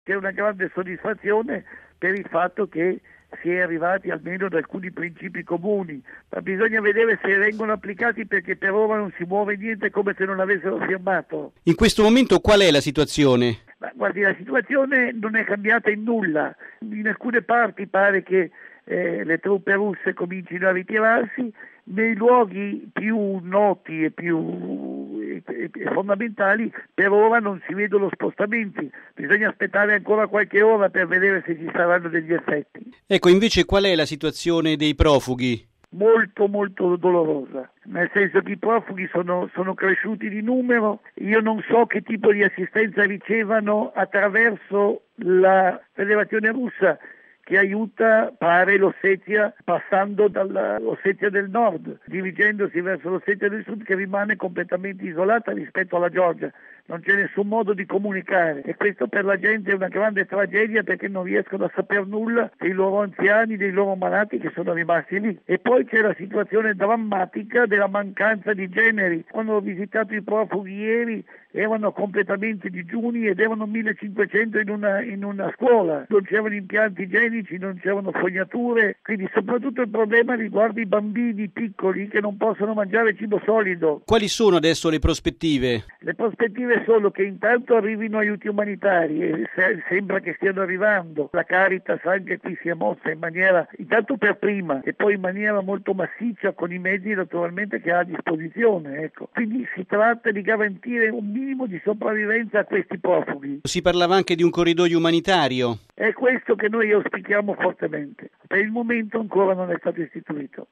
C'è una grande soddisfazione per il fatto che si è arrivati almeno ad alcuni principi comuni, ma bisogna vedere se vengono applicati, perché per ora non si muove niente, come se non avessero firmato. In questo momento qual è la situazione? Ma guardi, la situazione non è cambiata in nulla. In alcune parti pare che le truppe russe comincino a ritirarsi. Nei luoghi più noti e più fondamentali per ora non si vedono spostamenti, bisogna aspettare ancora qualche ora per vedere se ci saranno degli effetti. Ecco, invece qual è la situazione dei profughi? Molto molto dolorosa, nel senso che i profughi sono cresciuti di numero. Io non so che tipo di assistenza ricevano attraverso la Federazione Russa, che aiuta, pare, l'Ossetia, passando dall'Ossetia del Nord, dirigendosi verso l'Ossetia del Sud, che rimane completamente isolata rispetto alla Georgia. Non c'è nessun modo di comunicare, e questo per la gente è una grande tragedia, perché non riescono a saper nulla dei loro anziani, dei loro malati che sono rimasti lì. E poi c'è la situazione drammatica della mancanza di generi. Quando ho visitato i profughi ieri, erano completamente digiuni ed erano 1500 in una scuola. Non c'erano impianti igienici, non c'erano fognature, quindi soprattutto il problema riguarda i bambini piccoli che non possono mangiare cibo solido. Quali sono adesso le prospettive? Le prospettive sono che intanto arrivino aiuti umanitari, e sembra che stiano arrivando. La Caritas anche qui si è mossa in maniera, intanto per prima, e poi in maniera molto massiccia, con i mezzi naturalmente che ha a disposizione. Ecco. Quindi si tratta di garantire un minimo di sopravvivenza a questi profughi. Si parlava anche di un corridoio umanitario. È questo che noi auspichiamo fortemente. Per il momento ancora non è stato istituito.